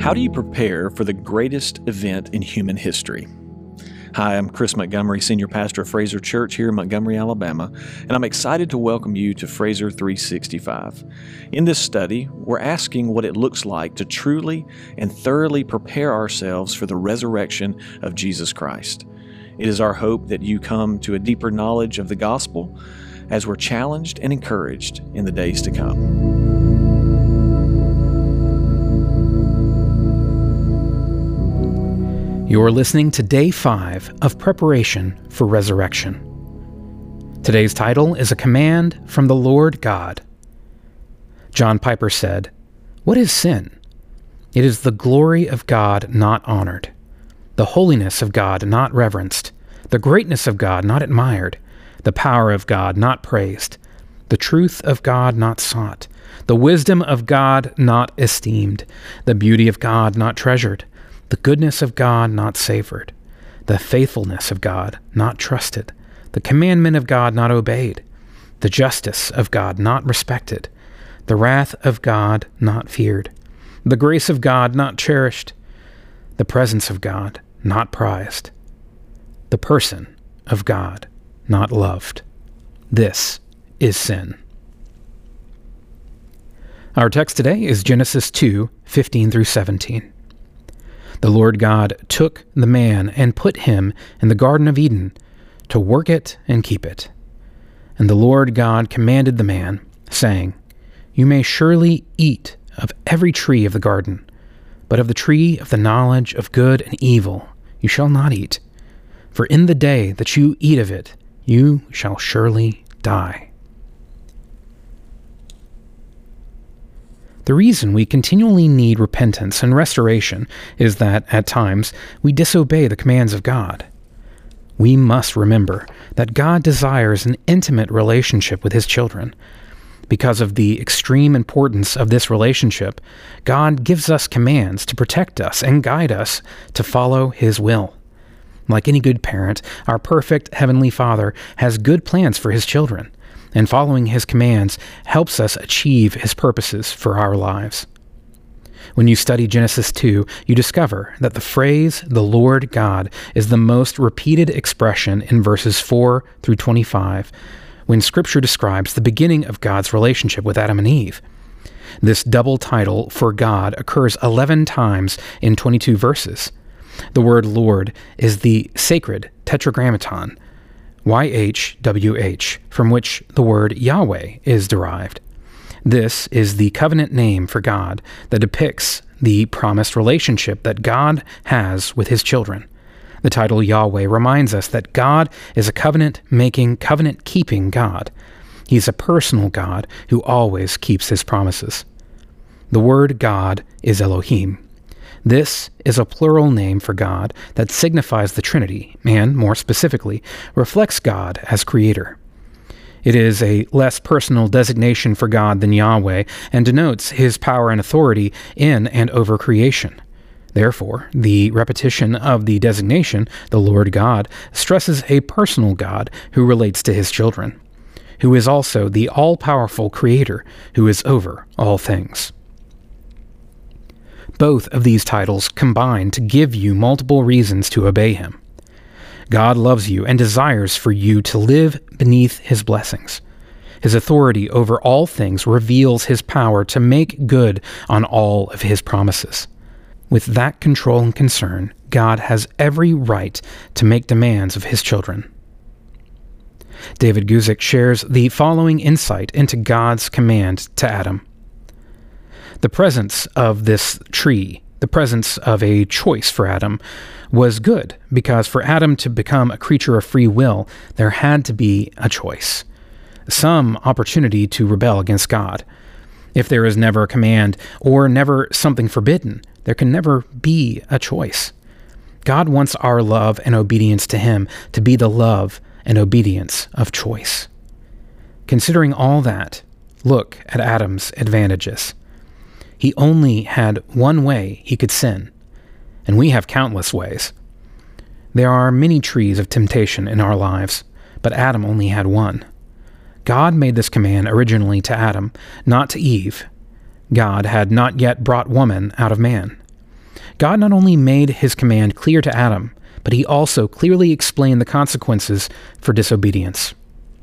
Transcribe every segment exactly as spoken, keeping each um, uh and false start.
How do you prepare for the greatest event in human history? Hi, I'm Chris Montgomery, Senior Pastor of Fraser Church here in Montgomery, Alabama, and I'm excited to welcome you to Fraser three sixty-five. In this study, we're asking what it looks like to truly and thoroughly prepare ourselves for the resurrection of Jesus Christ. It is our hope that you come to a deeper knowledge of the gospel as we're challenged and encouraged in the days to come. You're listening to Day five of Preparation for Resurrection. Today's title is A Command from the Lord God. John Piper said, "What is sin? It is the glory of God not honored, the holiness of God not reverenced, the greatness of God not admired, the power of God not praised, the truth of God not sought, the wisdom of God not esteemed, the beauty of God not treasured, the goodness of God not savored, the faithfulness of God not trusted, the commandment of God not obeyed, the justice of God not respected, the wrath of God not feared, the grace of God not cherished, the presence of God not prized, the person of God not loved. This is sin." Our text today is Genesis two, fifteen through seventeen. The Lord God took the man and put him in the Garden of Eden to work it and keep it. And the Lord God commanded the man, saying, "You may surely eat of every tree of the garden, but of the tree of the knowledge of good and evil you shall not eat. For in the day that you eat of it, you shall surely die." The reason we continually need repentance and restoration is that, at times, we disobey the commands of God. We must remember that God desires an intimate relationship with His children. Because of the extreme importance of this relationship, God gives us commands to protect us and guide us to follow His will. Like any good parent, our perfect Heavenly Father has good plans for His children, and following His commands helps us achieve His purposes for our lives. When you study Genesis two, you discover that the phrase, "the Lord God," is the most repeated expression in verses four through twenty-five, when Scripture describes the beginning of God's relationship with Adam and Eve. This double title for God occurs eleven times in twenty-two verses. The word Lord is the sacred tetragrammaton, Y H W H, from which the word Yahweh is derived. This is the covenant name for God that depicts the promised relationship that God has with His children. The title Yahweh reminds us that God is a covenant-making, covenant-keeping God. He's a personal God who always keeps His promises. The word God is Elohim. This is a plural name for God that signifies the Trinity and, more specifically, reflects God as Creator. It is a less personal designation for God than Yahweh and denotes His power and authority in and over creation. Therefore, the repetition of the designation, the Lord God, stresses a personal God who relates to His children, who is also the all-powerful Creator who is over all things. Both of these titles combine to give you multiple reasons to obey Him. God loves you and desires for you to live beneath His blessings. His authority over all things reveals His power to make good on all of His promises. With that control and concern, God has every right to make demands of His children. David Guzik shares the following insight into God's command to Adam. The presence of this tree, the presence of a choice for Adam, was good because for Adam to become a creature of free will, there had to be a choice, some opportunity to rebel against God. If there is never a command or never something forbidden, there can never be a choice. God wants our love and obedience to Him to be the love and obedience of choice. Considering all that, look at Adam's advantages. He only had one way he could sin, and we have countless ways. There are many trees of temptation in our lives, but Adam only had one. God made this command originally to Adam, not to Eve. God had not yet brought woman out of man. God not only made his command clear to Adam, but he also clearly explained the consequences for disobedience.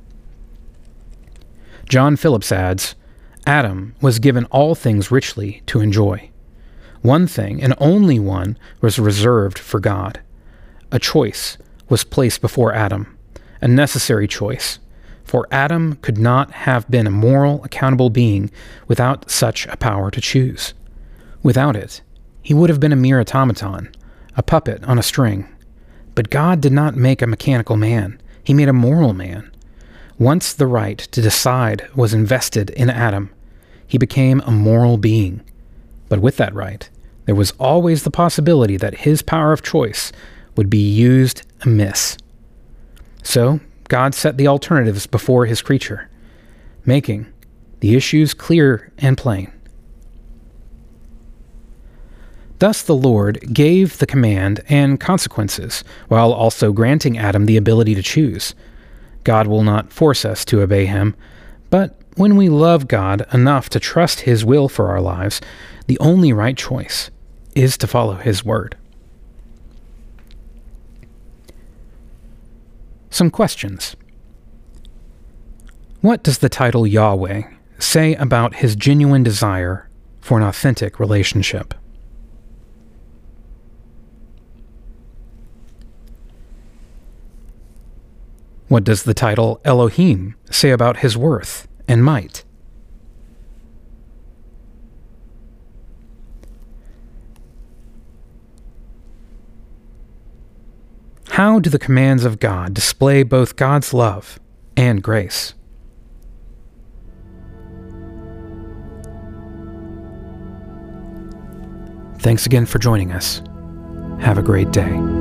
John Phillips adds, Adam was given all things richly to enjoy. One thing, and only one, was reserved for God. A choice was placed before Adam, a necessary choice, for Adam could not have been a moral, accountable being without such a power to choose. Without it, he would have been a mere automaton, a puppet on a string. But God did not make a mechanical man. He made a moral man. Once the right to decide was invested in Adam, he became a moral being. But with that right, there was always the possibility that his power of choice would be used amiss. So, God set the alternatives before his creature, making the issues clear and plain. Thus the Lord gave the command and consequences, while also granting Adam the ability to choose. God will not force us to obey him, but when we love God enough to trust his will for our lives, the only right choice is to follow his word. Some questions. What does the title Yahweh say about his genuine desire for an authentic relationship? What does the title Elohim say about his worth and might? How do the commands of God display both God's love and grace? Thanks again for joining us. Have a great day.